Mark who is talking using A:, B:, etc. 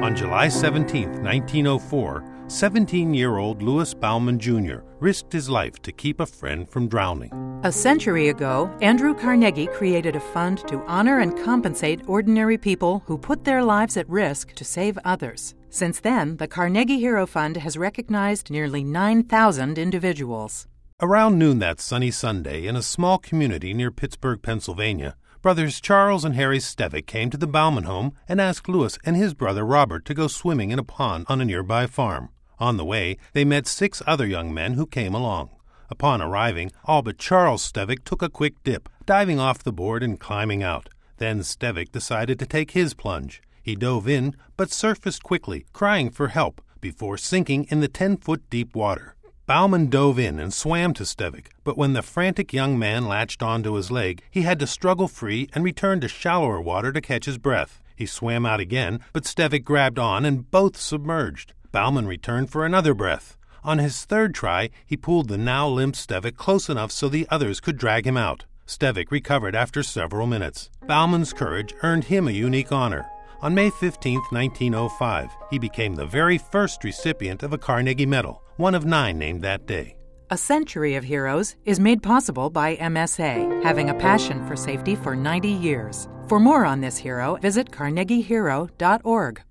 A: On July 17, 1904, 17-year-old Louis Baumann Jr. risked his life to keep a friend from drowning.
B: A century ago, Andrew Carnegie created a fund to honor and compensate ordinary people who put their lives at risk to save others. Since then, the Carnegie Hero Fund has recognized nearly 9,000 individuals.
A: Around noon that sunny Sunday, in a small community near Pittsburgh, Pennsylvania, brothers Charles and Harry Stevick came to the Baumann home and asked Louis and his brother Robert to go swimming in a pond on a nearby farm. On the way, they met 6 other young men who came along. Upon arriving, all but Charles Stevick took a quick dip, diving off the board and climbing out. Then Stevick decided to take his plunge. He dove in, but surfaced quickly, crying for help, before sinking in the 10-foot deep water. Baumann dove in and swam to Stevick, but when the frantic young man latched onto his leg, he had to struggle free and return to shallower water to catch his breath. He swam out again, but Stevick grabbed on and both submerged. Baumann returned for another breath. On his third try, he pulled the now limp Stevick close enough so the others could drag him out. Stevick recovered after several minutes. Baumann's courage earned him a unique honor. On May 15, 1905, he became the very first recipient of a Carnegie Medal, one of 9 named that day.
B: A Century of Heroes is made possible by MSA, having a passion for safety for 90 years. For more on this hero, visit carnegiehero.org.